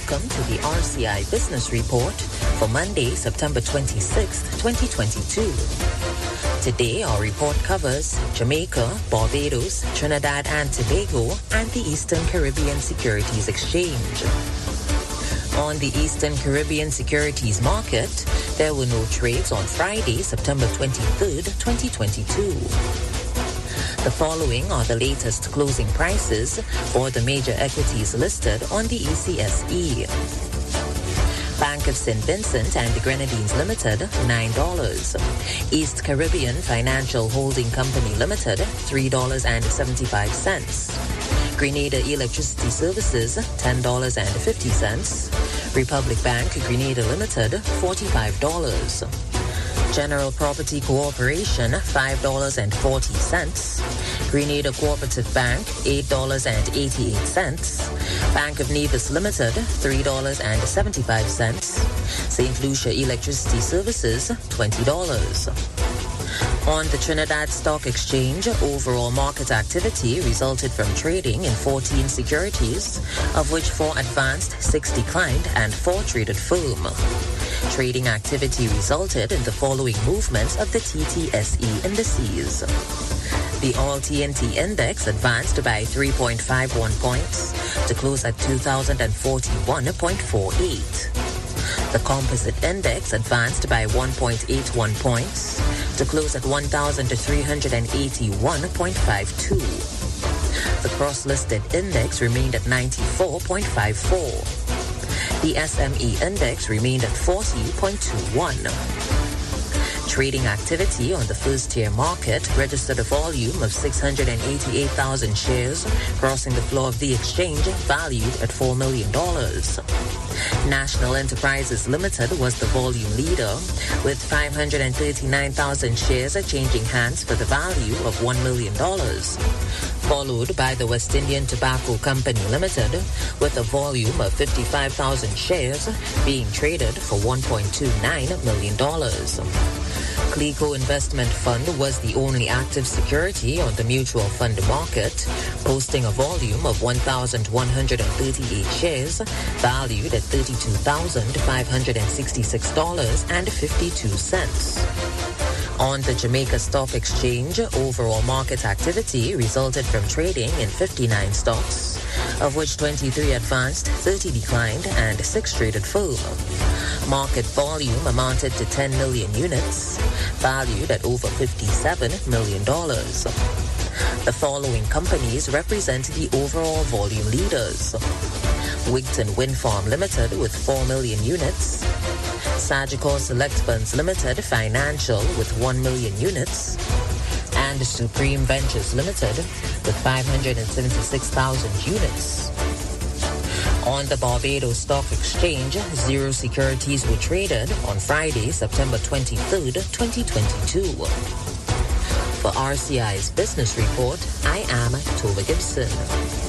welcome to the RCI Business Report for Monday, September 26, 2022. Today, our report covers Jamaica, Barbados, Trinidad and Tobago, and the Eastern Caribbean Securities Exchange. On the Eastern Caribbean Securities Market, there were no trades on Friday, September 23, 2022. The following are the latest closing prices for the major equities listed on the ECSE. Bank of St. Vincent and the Grenadines Limited, $9. East Caribbean Financial Holding Company Limited, $3.75. Grenada Electricity Services, $10.50. Republic Bank Grenada Limited, $45. General Property Corporation, $5.40. Grenada Cooperative Bank, $8.88. Bank of Nevis Limited, $3.75. St. Lucia Electricity Services, $20. On the Trinidad Stock Exchange, overall market activity resulted from trading in 14 securities, of which 4 advanced, 6 declined, and 4 traded firm. Trading activity resulted in the following movements of the TTSE indices. The All-TNT Index advanced by 3.51 points to close at 2,041.48. The Composite Index advanced by 1.81 points to close at 1,381.52. The Cross-Listed Index remained at 94.54. The SME Index remained at 40.21. Trading activity on the first-tier market registered a volume of 688,000 shares, crossing the floor of the exchange valued at $4 million. National Enterprises Limited was the volume leader, with 539,000 shares changing hands for the value of $1 million. Followed by the West Indian Tobacco Company Limited, with a volume of 55,000 shares being traded for $1.29 million. Clico Investment Fund was the only active security on the mutual fund market, posting a volume of 1,138 shares, valued at $32,566.52. On the Jamaica Stock Exchange, overall market activity resulted from trading in 59 stocks, of which 23 advanced, 30 declined, and 6 traded firm. Market volume amounted to 10 million units, valued at over $57 million. The following companies represent the overall volume leaders: Wigton Wind Farm Limited with 4 million units, Sagicor Select Funds Limited Financial with 1 million units, and Supreme Ventures Limited with 576,000 units. On the Barbados Stock Exchange, 0 securities were traded on Friday, September 23rd, 2022. For RCI's Business Report, I am Tova Gibson.